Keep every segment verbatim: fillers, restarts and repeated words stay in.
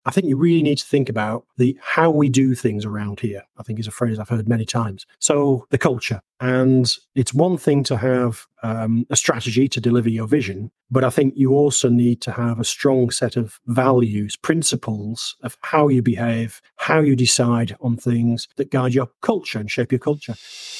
I think you really need to think about the how we do things around here, I think is a phrase I've heard many times. So the culture. And it's one thing to have um, a strategy to deliver your vision, but I think you also need to have a strong set of values, principles of how you behave, how you decide on things that guide your culture and shape your culture.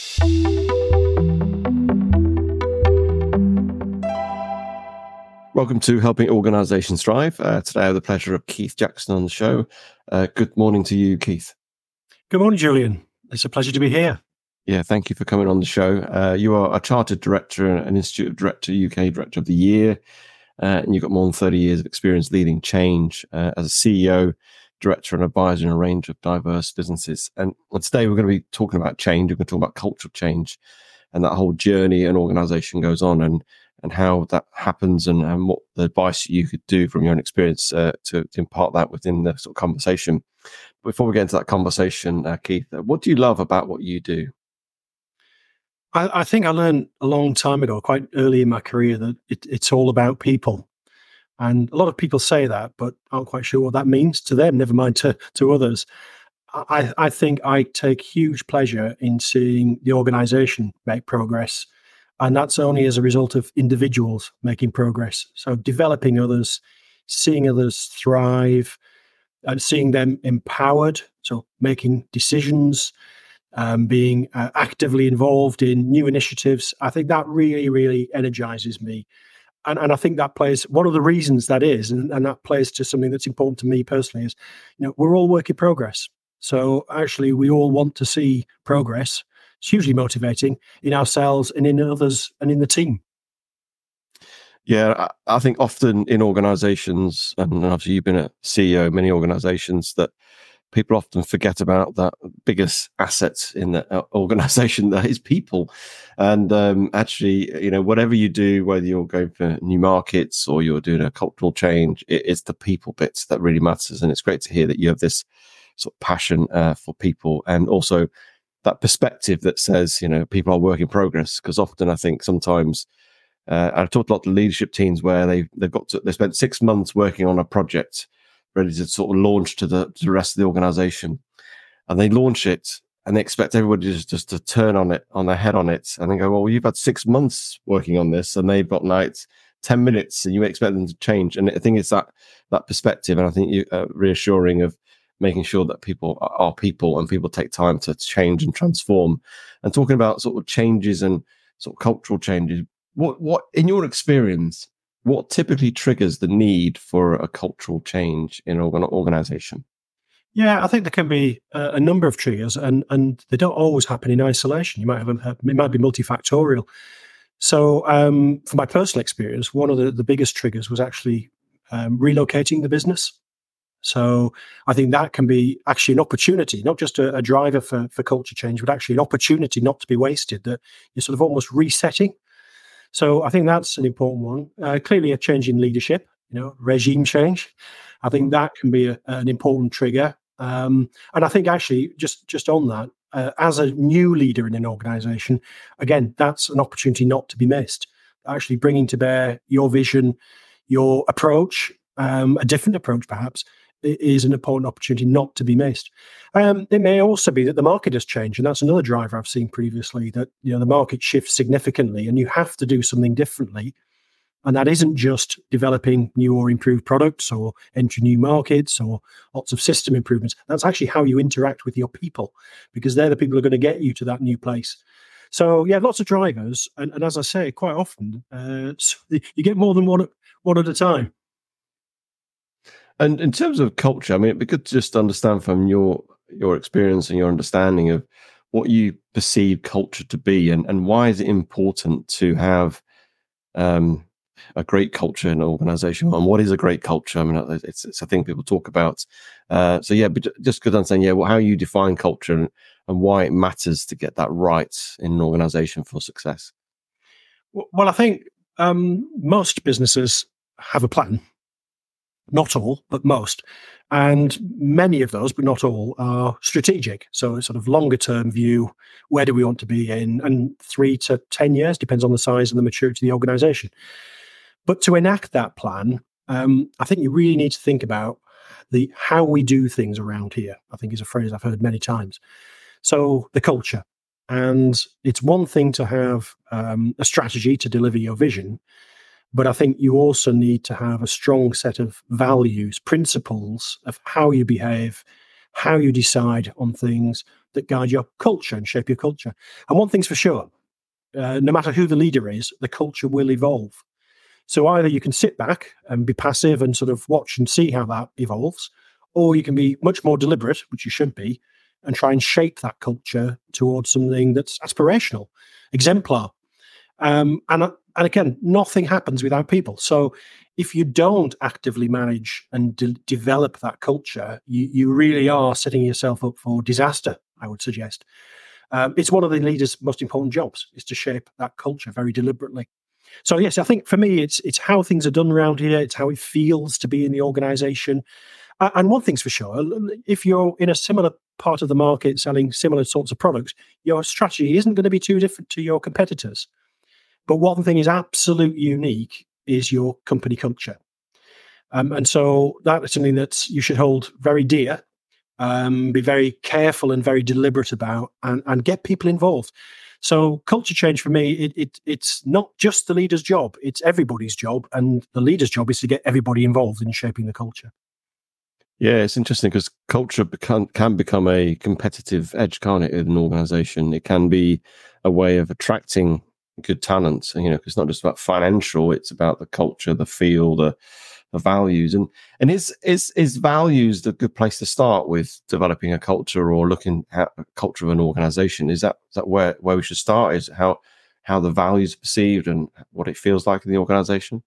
Welcome to Helping Organisations Thrive. Uh, today I have the pleasure of Keith Jackson on the show. Uh, good morning to you, Keith. Good morning, Julian. It's a pleasure to be here. Yeah, thank you for coming on the show. Uh, you are a Chartered Director and an Institute of Director, U K Director of the Year, uh, and you've got more than thirty years of experience leading change uh, as a C E O, Director and Advisor in a range of diverse businesses. And today we're going to be talking about change. We're going to talk about cultural change and that whole journey an organisation goes on, and and how that happens, and, and what the advice you could do from your own experience uh, to, to impart that within the sort of conversation. Before we get into that conversation, uh, Keith, uh, what do you love about what you do? I, I think I learned a long time ago, quite early in my career, that it, it's all about people. And a lot of people say that, but aren't quite sure what that means to them, never mind to, to others. I, I think I take huge pleasure in seeing the organisation make progress. And that's only as a result of individuals making progress. So developing others, seeing others thrive, and seeing them empowered. So making decisions, um, being uh, actively involved in new initiatives. I think that really, really energizes me. And, and I think that plays, one of the reasons that is, and, and that plays to something that's important to me personally, is, you know, we're all work in progress. So actually we all want to see progress. It's hugely motivating in ourselves and in others and in the team. Yeah, I think often in organisations, and obviously you've been a C E O of many organisations, that people often forget about that biggest asset in the organisation, that is people. And um, actually, you know, whatever you do, whether you're going for new markets or you're doing a cultural change, it, it's the people bits that really matters. And it's great to hear that you have this sort of passion uh, for people, and also that perspective that says, you know, people are work in progress. Because often I think sometimes, uh, I've talked a lot to leadership teams where they've, they've got to, they spent six months working on a project ready to sort of launch to the, to the rest of the organization. And they launch it and they expect everybody just, just to turn on it, on their head on it. And they go, well, you've had six months working on this, and they've got like ten minutes, and you expect them to change. And I think it's that, that perspective. And I think you uh, reassuring of making sure that people are people and people take time to change and transform. And talking about sort of changes and sort of cultural changes, what, what in your experience, what typically triggers the need for a cultural change in an organization? Yeah, I think there can be a, a number of triggers, and, and they don't always happen in isolation. You might have, a, it might be multifactorial. So um, from my personal experience, one of the, the biggest triggers was actually um, relocating the business. So I think that can be actually an opportunity, not just a, a driver for, for culture change, but actually an opportunity not to be wasted, that you're sort of almost resetting. So I think that's an important one. Uh, clearly a change in leadership, you know, regime change. I think that can be a, an important trigger. Um, and I think actually just, just on that, uh, as a new leader in an organization, again, that's an opportunity not to be missed. Actually bringing to bear your vision, your approach, um, a different approach perhaps, is an important opportunity not to be missed. Um, it may also be that the market has changed, and that's another driver I've seen previously, that, you know, the market shifts significantly and you have to do something differently. And that isn't just developing new or improved products or entering new markets or lots of system improvements. That's actually how you interact with your people, because they're the people who are going to get you to that new place. So yeah, lots of drivers. And, and as I say, quite often, uh, you get more than one, one at a time. And in terms of culture, I mean, it'd be good to just understand from your your experience and your understanding of what you perceive culture to be, and, and why is it important to have um, a great culture in an organization, and what is a great culture? I mean, it's, it's a thing people talk about. Uh, so yeah, but just good to understand, yeah, well, how you define culture and, and why it matters to get that right in an organization for success. Well, I think um, most businesses have a plan. Not all, but most. And many of those, but not all, are strategic. So it's sort of longer term view. Where do we want to be in? And three to ten years, depends on the size and the maturity of the organization. But to enact that plan, um, I think you really need to think about the how we do things around here, I think, is a phrase I've heard many times. So the culture. And it's one thing to have um, a strategy to deliver your vision, but I think you also need to have a strong set of values, principles of how you behave, how you decide on things that guide your culture and shape your culture. And one thing's for sure, uh, no matter who the leader is, the culture will evolve. So either you can sit back and be passive and sort of watch and see how that evolves, or you can be much more deliberate, which you should be, and try and shape that culture towards something that's aspirational, exemplar. Um, and, and again, nothing happens without people. So if you don't actively manage and de- develop that culture, you, you really are setting yourself up for disaster, I would suggest. Um, it's one of the leaders' most important jobs, is to shape that culture very deliberately. So yes, I think for me, it's it's how things are done around here. It's how it feels to be in the organisation. Uh, and one thing's for sure, if you're in a similar part of the market selling similar sorts of products, your strategy isn't going to be too different to your competitors. But one thing is absolutely unique is your company culture. Um, and so that is something that you should hold very dear, um, be very careful and very deliberate about, and, and get people involved. So culture change for me, it, it it's not just the leader's job, it's everybody's job. And the leader's job is to get everybody involved in shaping the culture. Yeah, it's interesting because culture become, can become a competitive edge, can't it, in an organization? It can be a way of attracting good talent. You know, 'cause it's not just about financial; it's about the culture, the feel, the, the values. And and is is is values the good place to start with developing a culture or looking at a culture of an organization? Is that is that where where we should start? Is how how the values are perceived and what it feels like in the organization?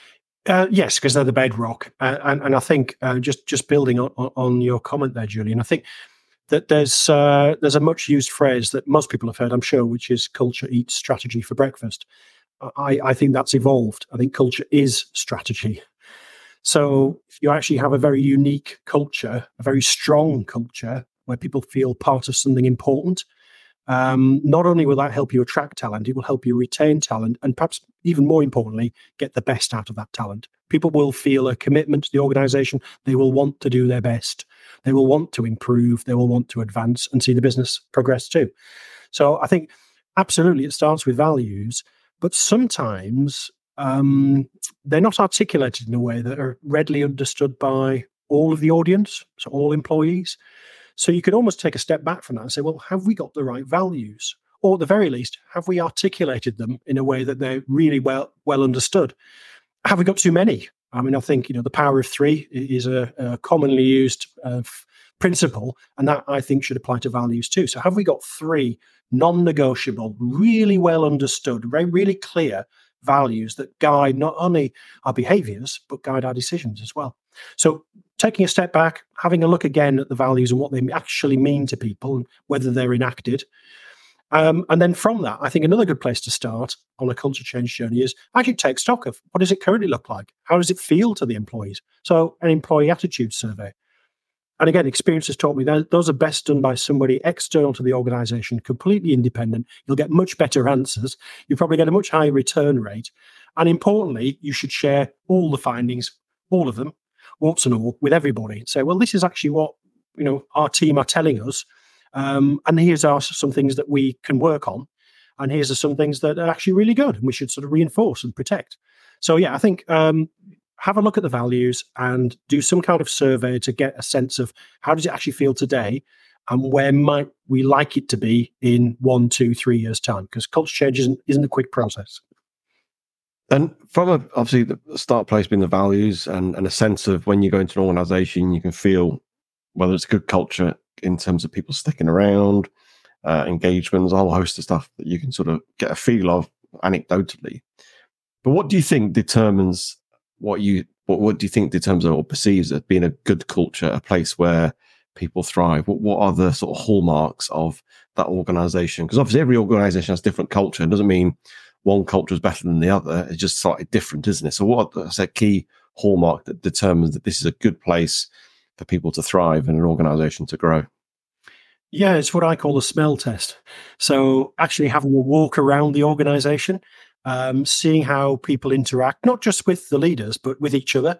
Uh, yes, because they're the bedrock, uh, and and I think uh, just just building on, on your comment there, Julian, I think that there's uh, there's a much used phrase that most people have heard, I'm sure, which is "culture eats strategy for breakfast." I, I think that's evolved. I think culture is strategy. So if you actually have a very unique culture, a very strong culture where people feel part of something important, Um, not only will that help you attract talent, it will help you retain talent, and perhaps even more importantly, get the best out of that talent. People will feel a commitment to the organization. They will want to do their best. They will want to improve. They will want to advance and see the business progress too. So I think absolutely it starts with values, but sometimes um, they're not articulated in a way that are readily understood by all of the audience, so all employees. So you could almost take a step back from that and say, well, have we got the right values? Or at the very least, have we articulated them in a way that they're really well well understood? Have we got too many? I mean, I think, you know, the power of three is a, a commonly used uh, f- principle, and that I think should apply to values too. So have we got three non-negotiable, really well understood, very, really clear values that guide not only our behaviors, but guide our decisions as well? So taking a step back, having a look again at the values and what they actually mean to people and whether they're enacted. Um, and then from that, I think another good place to start on a culture change journey is actually take stock of what does it currently look like? How does it feel to the employees? So an employee attitude survey. And again, experience has taught me that those are best done by somebody external to the organization, completely independent. You'll get much better answers. You'll probably get a much higher return rate. And importantly, you should share all the findings, all of them, warts and all, with everybody. Say, well, this is actually what, you know, our team are telling us. Um, and here's are some things that we can work on. And here's are some things that are actually really good and we should sort of reinforce and protect. So, yeah, I think um, have a look at the values and do some kind of survey to get a sense of how does it actually feel today and where might we like it to be in one, two, three years' time? Because culture change isn't, isn't a quick process. And from a, obviously the start place being the values and, and a sense of when you go into an organization, you can feel whether it's a good culture in terms of people sticking around, uh, engagements, a whole host of stuff that you can sort of get a feel of anecdotally. But what do you think determines what you, what, what do you think determines or perceives as being a good culture, a place where people thrive? What, what are the sort of hallmarks of that organization? Because obviously every organization has different culture. It doesn't mean one culture is better than the other. It's just slightly different, isn't it? So what is a key hallmark that determines that this is a good place for people to thrive and an organization to grow? Yeah, it's what I call the smell test. So actually having a walk around the organization, um, seeing how people interact, not just with the leaders, but with each other.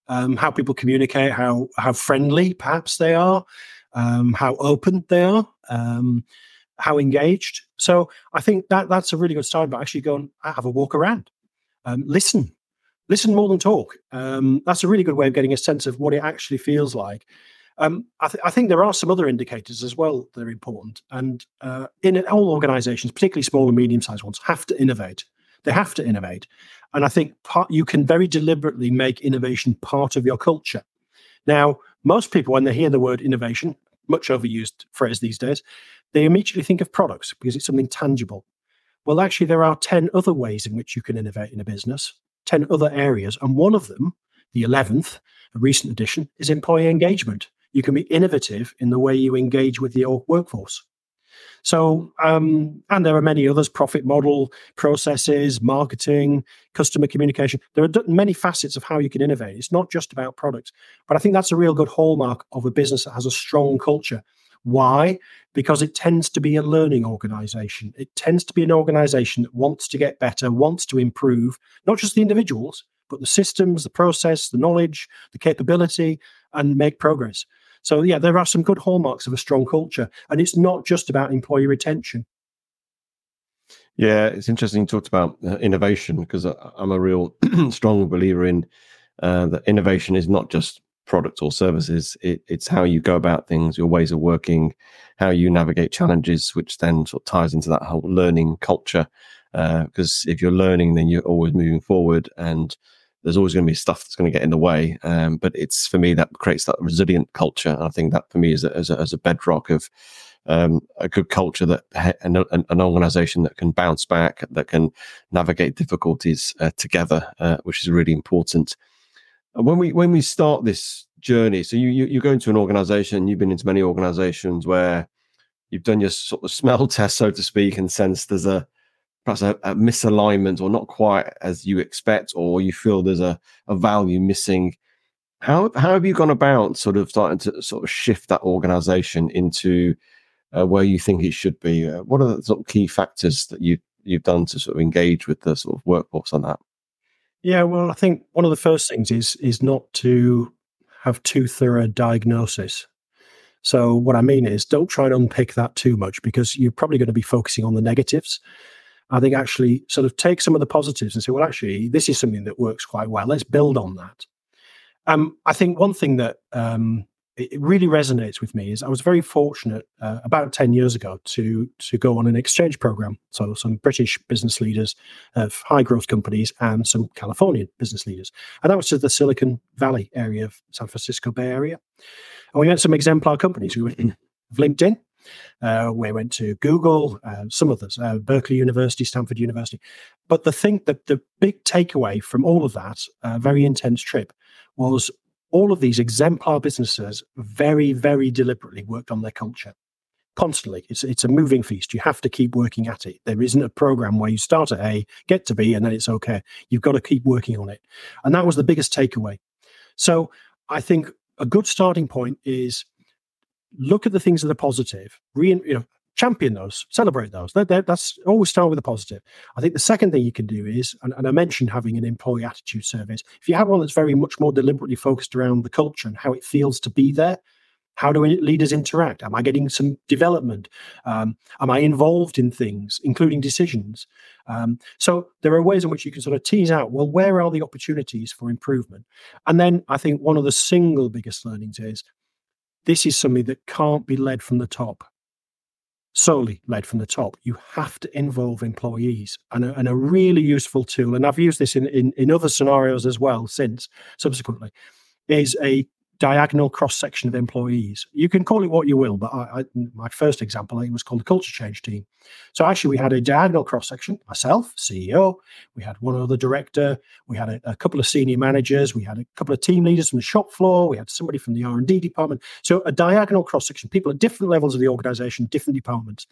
um, how people communicate, how how friendly perhaps they are, um, how open they are, um, how engaged. So I think that that's a really good start. But actually go and have a walk around, um, listen, listen more than talk. Um, that's a really good way of getting a sense of what it actually feels like. Um, I, th- I think there are some other indicators as well that are important. And uh, in all organizations, particularly small and medium-sized ones, have to innovate. They have to innovate. And I think part, you can very deliberately make innovation part of your culture. Now, most people, when they hear the word innovation, much overused phrase these days, they immediately think of products because it's something tangible. Well, actually, there are ten other ways in which you can innovate in a business, ten other areas. And one of them, the eleventh, a recent addition, is employee engagement. You can be innovative in the way you engage with your workforce. So, um, and there are many others, profit model, processes, marketing, customer communication. There are many facets of how you can innovate. It's not just about products. But I think that's a real good hallmark of a business that has a strong culture. Why? Because it tends to be a learning organization. It tends to be an organization that wants to get better, wants to improve, not just the individuals, but the systems, the process, the knowledge, the capability, and make progress. So, yeah, there are some good hallmarks of a strong culture. And it's not just about employee retention. Yeah, it's interesting you talked about uh, innovation, because I'm a real strong believer in uh, that innovation is not just product or services. It, it's how you go about things, your ways of working, how you navigate challenges, which then sort of ties into that whole learning culture. Because uh, if you're learning, then you're always moving forward, and there's always going to be stuff that's going to get in the way. Um, but it's, for me, that creates that resilient culture. And I think that for me is a, as, a, as a bedrock of um, a good culture, that an, an organization that can bounce back, that can navigate difficulties uh, together, uh, which is really important. When we when we start this journey, so you, you you go into an organization, you've been into many organizations where you've done your sort of smell test, so to speak, and sense there's a perhaps a, a misalignment, or not quite as you expect, or you feel there's a, a value missing. How how have you gone about sort of starting to sort of shift that organization into uh, where you think it should be? Uh, what are the sort of key factors that you you've done to sort of engage with the sort of workforce on that? Yeah, well, I think one of the first things is is not to have too thorough a diagnosis. So what I mean is, don't try and unpick that too much, because you're probably going to be focusing on the negatives. I think actually sort of take some of the positives and say, well, actually, this is something that works quite well. Let's build on that. Um, I think one thing that um, it really resonates with me is I was very fortunate uh, about ten years ago to to go on an exchange program. So some British business leaders of high growth companies and some Californian business leaders. And that was to the Silicon Valley area of San Francisco Bay Area. And we met some exemplar companies. We went in LinkedIn. Uh, we went to Google, uh, some others, uh, Berkeley University, Stanford University. But the thing that the big takeaway from all of that uh, very intense trip was all of these exemplar businesses very, very deliberately worked on their culture constantly. It's it's a moving feast. You have to keep working at it. There isn't a program where you start at A, get to B, and then it's okay. You've got to keep working on it. And that was the biggest takeaway. So I think a good starting point is look at the things that are positive, re, you know, champion those, celebrate those. They're, they're, that's always start with a positive. I think the second thing you can do is, and, and I mentioned having an employee attitude surveys. If you have one that's very much more deliberately focused around the culture and how it feels to be there, how do leaders interact? Am I getting some development? Um, am I involved in things, including decisions? Um, so there are ways in which you can sort of tease out, well, where are the opportunities for improvement? And then I think one of the single biggest learnings is, this is something that can't be led from the top, solely led from the top. You have to involve employees, and a, and a really useful tool, and I've used this in, in, in other scenarios as well since, subsequently, is a diagonal cross-section of employees. You can call it what you will, but I, I, my first example, it was called the culture change team. So actually we had a diagonal cross-section, myself, C E O, we had one other director, we had a, a couple of senior managers, we had a couple of team leaders from the shop floor, we had somebody from the R and D department. So a diagonal cross-section, people at different levels of the organization, different departments.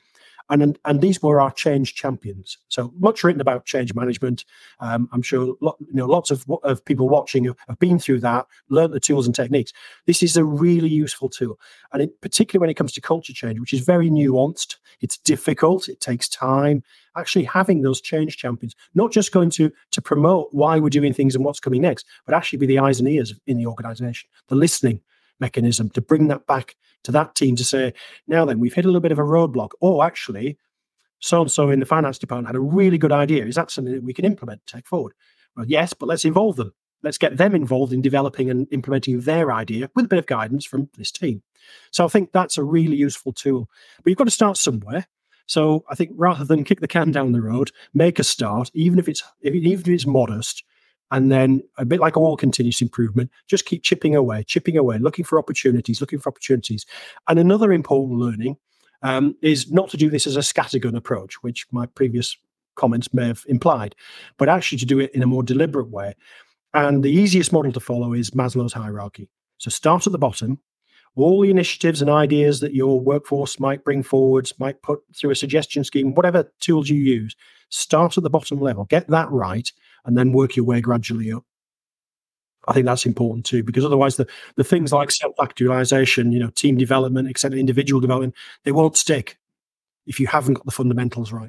And, and these were our change champions. So much written about change management. Um, I'm sure lot, you know, lots of, of people watching have, have been through that, learned the tools and techniques. This is a really useful tool. And in particular when it comes to culture change, which is very nuanced, it's difficult, it takes time. Actually having those change champions, not just going to, to promote why we're doing things and what's coming next, but actually be the eyes and ears in the organization, the listening mechanism to bring that back to that team to say, now then, we've hit a little bit of a roadblock. Or actually, so-and-so in the finance department had a really good idea. Is that something that we can implement, take forward? Well, yes, but let's involve them. Let's get them involved in developing and implementing their idea with a bit of guidance from this team. So I think that's a really useful tool. But you've got to start somewhere. So I think rather than kick the can down the road, make a start, even if it's even if it's modest. And then a bit like all continuous improvement, just keep chipping away, chipping away, looking for opportunities, looking for opportunities. And another important learning um, is not to do this as a scattergun approach, which my previous comments may have implied, but actually to do it in a more deliberate way. And the easiest model to follow is Maslow's hierarchy. So start at the bottom. All the initiatives and ideas that your workforce might bring forwards, might put through a suggestion scheme, whatever tools you use, start at the bottom level, get that right, and then work your way gradually up. I think that's important too, because otherwise the, the things like self-actualization, you know, team development, et cetera, individual development, they won't stick if you haven't got the fundamentals right.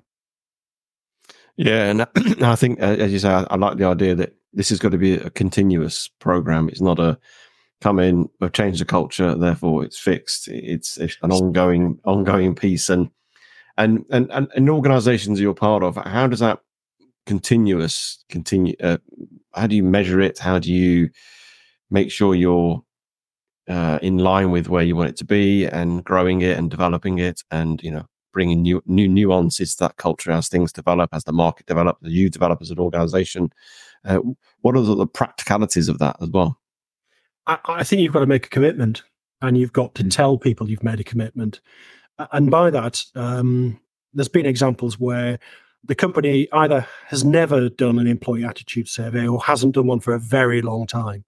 Yeah, and I think, as you say, I, I like the idea that this has got to be a continuous program. It's not a come in, we've changed the culture, therefore it's fixed. It's, it's an ongoing, ongoing piece. And and and and in organisations you're part of, how does that continuous continue? Uh, how do you measure it? How do you make sure you're uh, in line with where you want it to be, and growing it and developing it, and you know, bringing new new nuances to that culture as things develop, as the market develops, as you develop as an organisation? Uh, what are the, the practicalities of that as well? I, I think you've got to make a commitment, and you've got to tell people you've made a commitment. And by that, um, there's been examples where the company either has never done an employee attitude survey or hasn't done one for a very long time.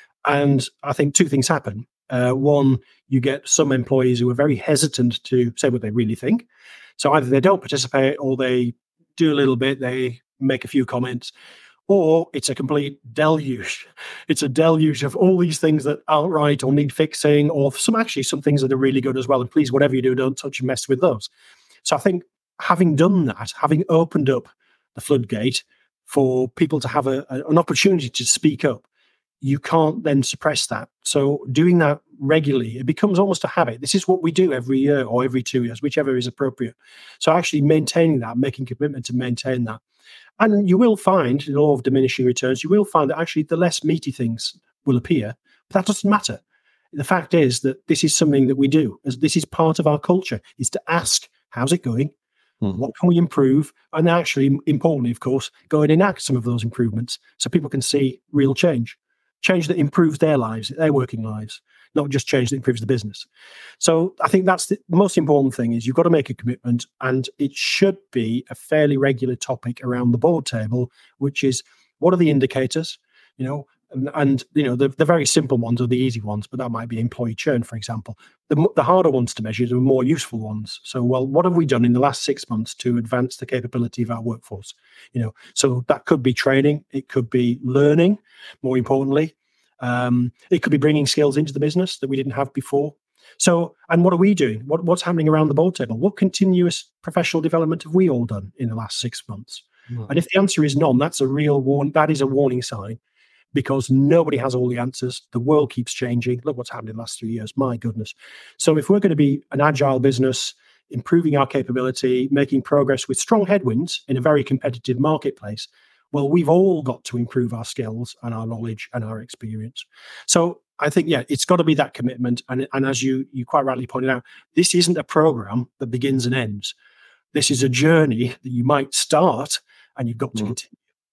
And I think two things happen. Uh, one, you get some employees who are very hesitant to say what they really think. So either they don't participate, or they do a little bit, they make a few comments, or it's a complete deluge. It's a deluge of all these things that aren't right or need fixing, or some actually some things that are really good as well. And please, whatever you do, don't touch and mess with those. So I think having done that, having opened up the floodgate for people to have a, a, an opportunity to speak up, you can't then suppress that. So doing that regularly, it becomes almost a habit. This is what we do every year or every two years, whichever is appropriate. So actually maintaining that, making commitment to maintain that. And you will find, in the law of diminishing returns, you will find that actually the less meaty things will appear, but that doesn't matter. The fact is that this is something that we do. As this is part of our culture, is to ask, how's it going? Hmm. What can we improve? And actually, importantly, of course, go and enact some of those improvements so people can see real change. Change that improves their lives, their working lives, not just change that improves the business. So I think that's the most important thing, is you've got to make a commitment, and it should be a fairly regular topic around the board table, which is, what are the indicators? You know, and, and you know, the, the very simple ones are the easy ones, but that might be employee churn, for example. The, the harder ones to measure are the more useful ones. So, well, what have we done in the last six months to advance the capability of our workforce? You know, so that could be training, it could be learning, more importantly. Um, it could be bringing skills into the business that we didn't have before. So, and what are we doing? What, what's happening around the board table? What continuous professional development have we all done in the last six months? Mm. And if the answer is none, that's a real warning. That is a warning sign, because nobody has all the answers. The world keeps changing. Look what's happened in the last three years. My goodness. So if we're going to be an agile business, improving our capability, making progress with strong headwinds in a very competitive marketplace, well, we've all got to improve our skills and our knowledge and our experience. So I think, yeah, it's got to be that commitment. And, and as you, you quite rightly pointed out, this isn't a program that begins and ends. This is a journey that you might start and you've got to mm. continue.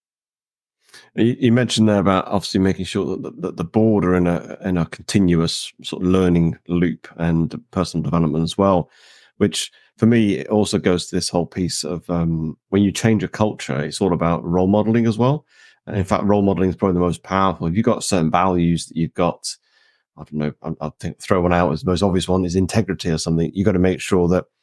You, you mentioned there about obviously making sure that the, that the board are in a in a continuous sort of learning loop and personal development as well, which for me, it also goes to this whole piece of um, when you change a culture, it's all about role modeling as well. And in fact, role modeling is probably the most powerful. If you've got certain values that you've got, I don't know, I, I think throw one out as the most obvious one is integrity or something. You've got to make sure that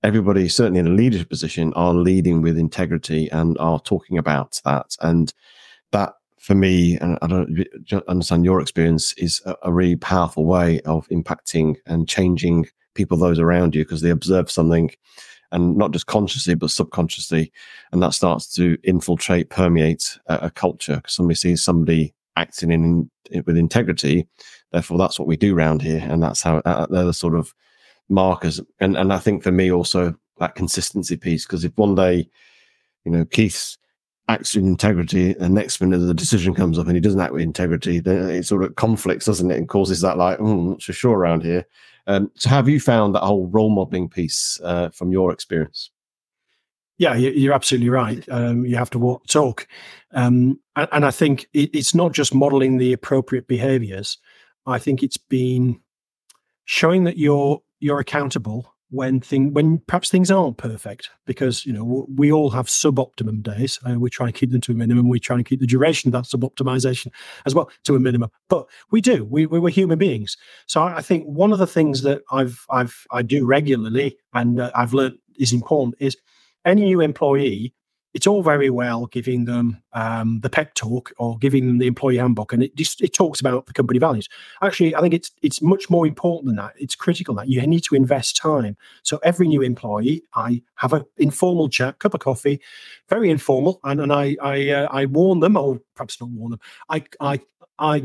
everybody, certainly in a leadership position, are leading with integrity and are talking about that. And that, for me, and I don't understand your experience, is a, a really powerful way of impacting and changing people, those around you, because they observe something, and not just consciously, but subconsciously. And that starts to infiltrate, permeate a, a culture. Because somebody sees somebody acting in, in with integrity, therefore that's what we do around here. And that's how, uh, they're the sort of markers. And and I think for me also, that consistency piece, because if one day, you know, Keith's acts with integrity, and next minute the decision comes up and he doesn't act with integrity, then it sort of conflicts, doesn't it, and causes that, like, oh, I'm not so sure around here. Um, so have you found that whole role modeling piece uh, from your experience? Yeah, you're absolutely right. Um, you have to walk the talk. Um, and, and I think it, it's not just modeling the appropriate behaviors. I think it's been showing that you're you're accountable when thing when perhaps things aren't perfect, because, you know, we all have suboptimum days. Uh, we try and keep them to a minimum. We try and keep the duration of that suboptimization as well to a minimum. But we do. We, we we're human beings. So I, I think one of the things that I've I've I do regularly, and uh, I've learned is important, is any new employee. It's all very well giving them um, the pep talk or giving them the employee handbook, and it just it talks about the company values. Actually, I think it's it's much more important than that. It's critical that you need to invest time. So every new employee, I have an informal chat, cup of coffee, very informal, and and I I uh, I warn them, or perhaps not warn them. I I I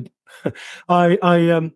I, I um.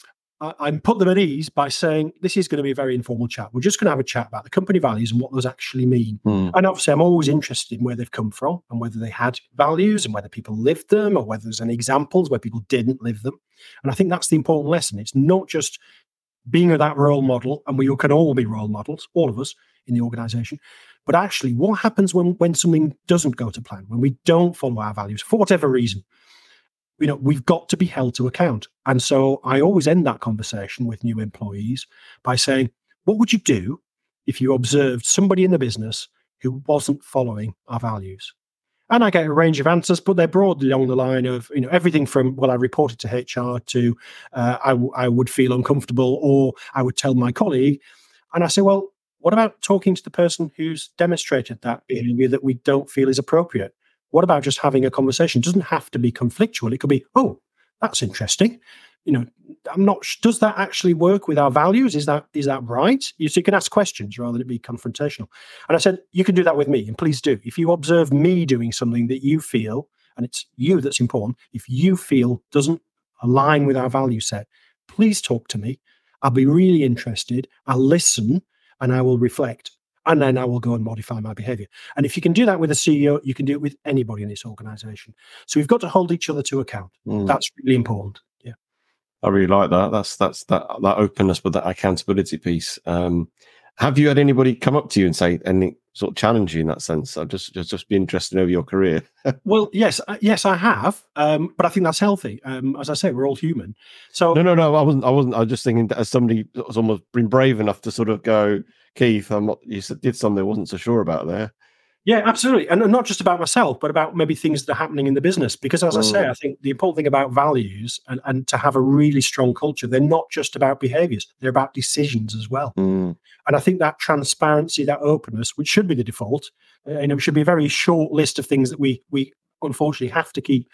I put them at ease by saying, this is going to be a very informal chat. We're just going to have a chat about the company values and what those actually mean. Mm. And obviously, I'm always interested in where they've come from and whether they had values and whether people lived them, or whether there's any examples where people didn't live them. And I think that's the important lesson. It's not just being that role model, and we can all be role models, all of us in the organization, but actually what happens when, when something doesn't go to plan, when we don't follow our values for whatever reason. You know, we've got to be held to account. And so I always end that conversation with new employees by saying, what would you do if you observed somebody in the business who wasn't following our values? And I get a range of answers, but they're broadly along the line of, you know, everything from, well, I reported to H R to uh, I, w- I would feel uncomfortable, or I would tell my colleague. And I say, well, what about talking to the person who's demonstrated that behavior that we don't feel is appropriate? What about just having a conversation? It doesn't have to be conflictual. It could be, oh, that's interesting. You know, I'm not. Does that actually work with our values? Is that is that right? You, so you can ask questions rather than it be confrontational. And I said, you can do that with me, and please do. If you observe me doing something that you feel, and it's you that's important, if you feel doesn't align with our value set, please talk to me. I'll be really interested. I'll listen, and I will reflect. And then I will go and modify my behavior. And if you can do that with a C E O, you can do it with anybody in this organization. So we've got to hold each other to account. Mm. That's really important. Yeah. I really like that. That's that's that that openness with that accountability piece. Um, have you had anybody come up to you and say anything, sort of challenge you in that sense? I'd just just, just be interested over your career. Well, yes, yes, I have. Um, but I think that's healthy. Um, as I say, we're all human. So no, no, no. I wasn't. I wasn't. I was just thinking that as somebody has almost been brave enough to sort of go, Keith, I'm not, you did something I wasn't so sure about there. Yeah, absolutely. And not just about myself, but about maybe things that are happening in the business. Because as mm. I say, I think the important thing about values and, and to have a really strong culture, they're not just about behaviors, they're about decisions as well. Mm. And I think that transparency, that openness, which should be the default, uh, you know, should be a very short list of things that we we unfortunately have to keep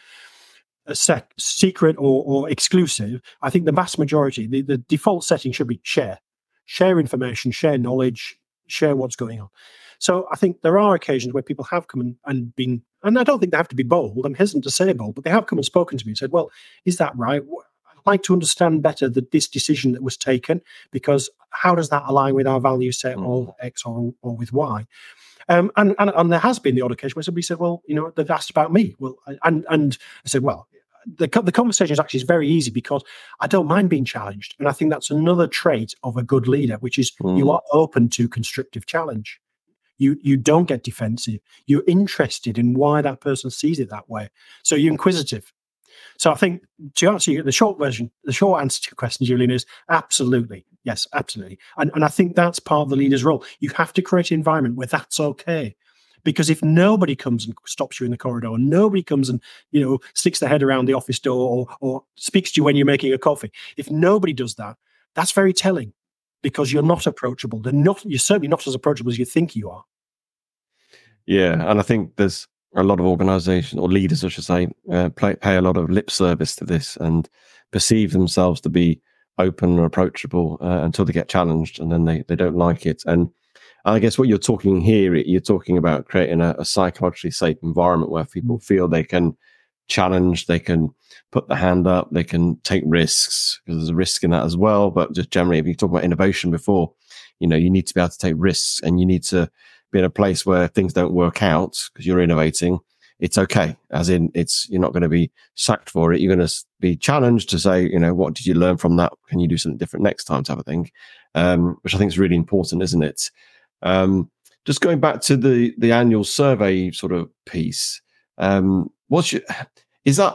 a sec- secret or, or exclusive. I think the vast majority, the, the default setting should be share. Share information, share knowledge, share what's going on. So I think there are occasions where people have come and, and been, and I don't think they have to be bold, I'm hesitant to say bold, but they have come and spoken to me and said, well, is that right? I'd like to understand better the, this decision that was taken, because how does that align with our value set mm. or X or, or with Y? Um, and, and, and there has been the odd occasion where somebody said, well, you know, they've asked about me. Well, and, and I said, well, The, the conversation is actually very easy because I don't mind being challenged. And I think that's another trait of a good leader, which is mm. you are open to constructive challenge. You you don't get defensive. You're interested in why that person sees it that way. So you're inquisitive. So I think to answer you, the short version, the short answer to your question, Julian, is absolutely. Yes, absolutely. And, and I think that's part of the leader's role. You have to create an environment where that's okay. Because if nobody comes and stops you in the corridor, and nobody comes and, you know, sticks their head around the office door or, or speaks to you when you're making a coffee, if nobody does that, that's very telling. because you're not approachable. They're not. You're certainly not as approachable as you think you are. Yeah, and I think there's a lot of organisations, or leaders, I should say, uh, play, pay a lot of lip service to this and perceive themselves to be open and approachable uh, until they get challenged, and then they, they don't like it. And I guess what you're talking here, you're talking about creating a, a psychologically safe environment where people feel they can challenge, they can put the hand up, they can take risks, because there's a risk in that as well. But just generally, if you talk about innovation before, you know, you need to be able to take risks, and you need to be in a place where things don't work out because you're innovating. It's okay. As in, it's, you're not going to be sacked for it. You're going to be challenged to say, you know, what did you learn from that? Can you do something different next time, type of thing, um, which I think is really important, isn't it? Um, just going back to the, the annual survey sort of piece, um, what's your, is that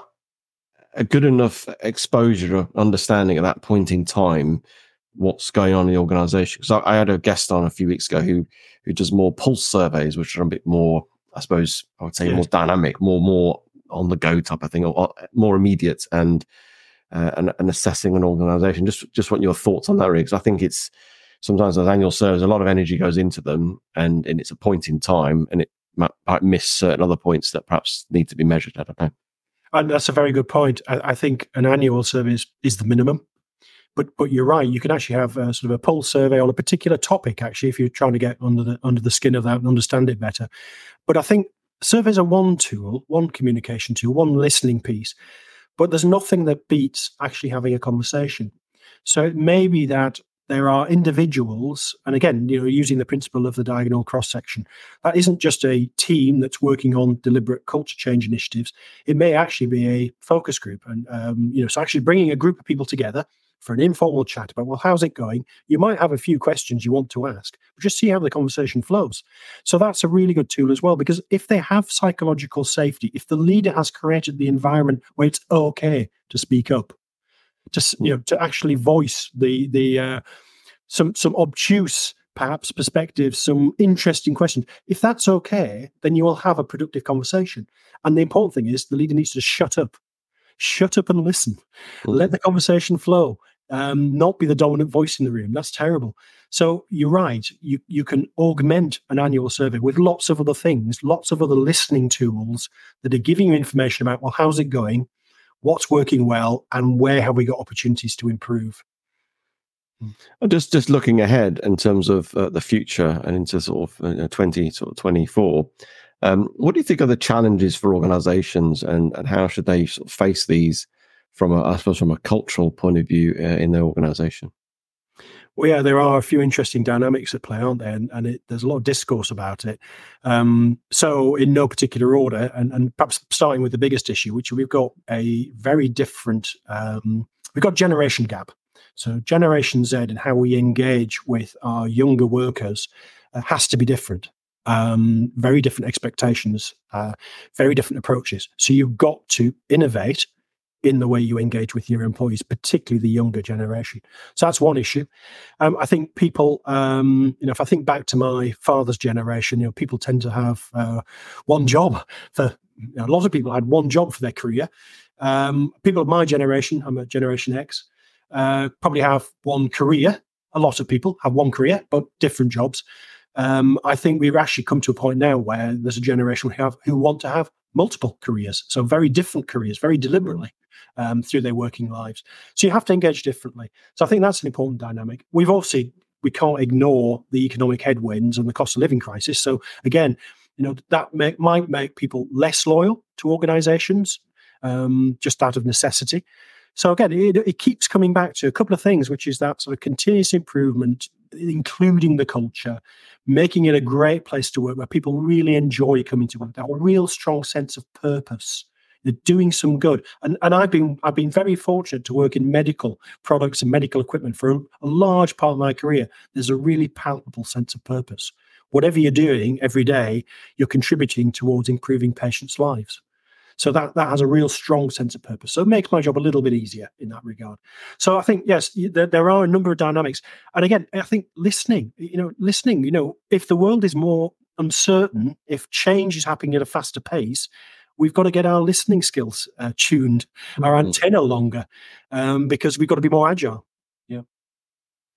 a good enough exposure or understanding at that point in time what's going on in the organization? Because I, I had a guest on a few weeks ago who who does more pulse surveys, which are a bit more, I suppose I would say, yes, more dynamic, more more on the go type of thing, or, or more immediate, and, uh, and and assessing an organization. Just just want your thoughts on that, really, because I think it's sometimes those annual surveys, a lot of energy goes into them, and, and it's a point in time, and it might, might miss certain other points that perhaps need to be measured. I don't know. And that's a very good point. I, I think an annual survey is, is the minimum. But but you're right. You can actually have a, sort of a pulse survey on a particular topic, actually, if you're trying to get under the under the skin of that and understand it better. But I think surveys are one tool, one communication tool, one listening piece. But there's nothing that beats actually having a conversation. So it may be that there are individuals, and again, you know, using the principle of the diagonal cross section, that isn't just a team that's working on deliberate culture change initiatives. It may actually be a focus group, and um, you know, so actually bringing a group of people together for an informal chat about, well, how's it going? You might have a few questions you want to ask, but just see how the conversation flows. So that's a really good tool as well, because if they have psychological safety, if the leader has created the environment where it's okay to speak up, to, you know, to actually voice the the uh, some some obtuse perhaps perspectives, some interesting questions. If that's okay, then you will have a productive conversation. And the important thing is the leader needs to shut up, shut up and listen, mm-hmm. Let the conversation flow. Um, not be the dominant voice in the room. That's terrible. So you're right. You you can augment an annual survey with lots of other things, lots of other listening tools that are giving you information about, well, how's it going? What's working well, and where have we got opportunities to improve? Just just looking ahead in terms of uh, the future and into sort of uh, twenty sort of twenty-four, um, what do you think are the challenges for organisations, and, and how should they sort of face these from a, I suppose, from a cultural point of view uh, in their organisation? Well, yeah, there are a few interesting dynamics at play, aren't there? And, and it, there's a lot of discourse about it. Um, so in no particular order, and, and perhaps starting with the biggest issue, which we've got a very different, um, we've got generation gap. So Generation Z and how we engage with our younger workers uh, has to be different. Um, very different expectations, uh, very different approaches. So you've got to innovate in the way you engage with your employees, particularly the younger generation. So that's one issue. Um, I think people, um, you know, if I think back to my father's generation, you know, people tend to have uh, one job. For you know, a lot of people had one job for their career. Um, people of my generation, I'm a Generation X, uh, probably have one career. A lot of people have one career, but different jobs. Um, I think we've actually come to a point now where there's a generation who have who want to have multiple careers, so very different careers, very deliberately. Um, through their working lives. So you have to engage differently. So I think that's an important dynamic. We've obviously, we can't ignore the economic headwinds and the cost of living crisis. So again, you know, that may, might make people less loyal to organizations, um, just out of necessity. So again, it, it keeps coming back to a couple of things, which is that sort of continuous improvement, including the culture, making it a great place to work where people really enjoy coming to work, that real strong sense of purpose. They're doing some good, and and I've been I've been very fortunate to work in medical products and medical equipment for a, a large part of my career. There's a really palpable sense of purpose. Whatever you're doing every day, you're contributing towards improving patients' lives. So that that has a real strong sense of purpose. So it makes my job a little bit easier in that regard. So I think yes, there, there are a number of dynamics, and again, I think listening. You know, listening. You know, if the world is more uncertain, if change is happening at a faster pace, we've got to get our listening skills uh, tuned, our antenna longer, um, because we've got to be more agile. Yeah.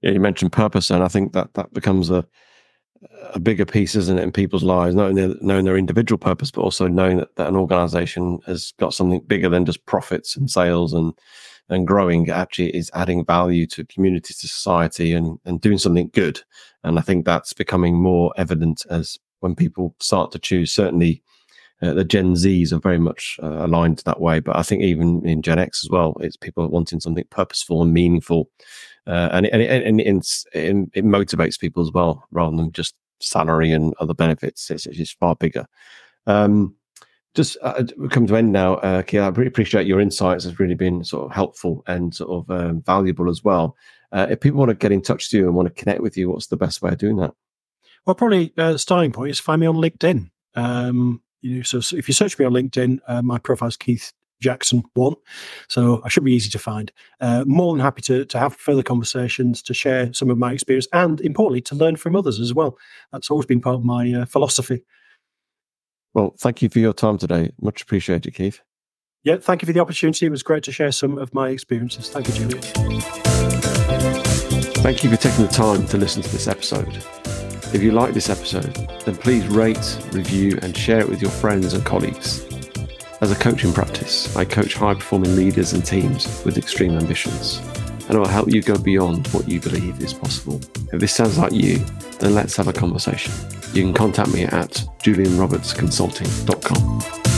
Yeah, you mentioned purpose, and I think that that becomes a a bigger piece, isn't it, in people's lives, not only knowing their individual purpose, but also knowing that, that an organization has got something bigger than just profits and sales and and growing. Actually is adding value to community, to society, and, and doing something good. And I think that's becoming more evident as when people start to choose. Certainly uh, the Gen Zs are very much uh, aligned that way, but I think even in Gen X as well, it's people wanting something purposeful and meaningful. Uh, and and, and, and it's, it, it motivates people as well, rather than just salary and other benefits. It's, it's far bigger. Um, just uh, we come to end now, uh, Keith. I really appreciate your insights. It's really been sort of helpful and sort of um, valuable as well. Uh, if people want to get in touch with you and want to connect with you, what's the best way of doing that? Well, probably uh, the starting point is find me on LinkedIn. Um, you know, so, so if you search me on LinkedIn, uh, my profile is Keith Jackson one, so I should be easy to find. Uh, more than happy to to have further conversations, to share some of my experience, and importantly, to learn from others as well. That's always been part of my uh, philosophy. Well, thank you for your time today. Much appreciated, Keith. Yeah, thank you for the opportunity. It was great to share some of my experiences. Thank you, Julian. Thank you for taking the time to listen to this episode. If you like this episode, then please rate, review, and share it with your friends and colleagues. As a coaching practice, I coach high-performing leaders and teams with extreme ambitions, and I will help you go beyond what you believe is possible. If this sounds like you, then let's have a conversation. You can contact me at julian roberts consulting dot com.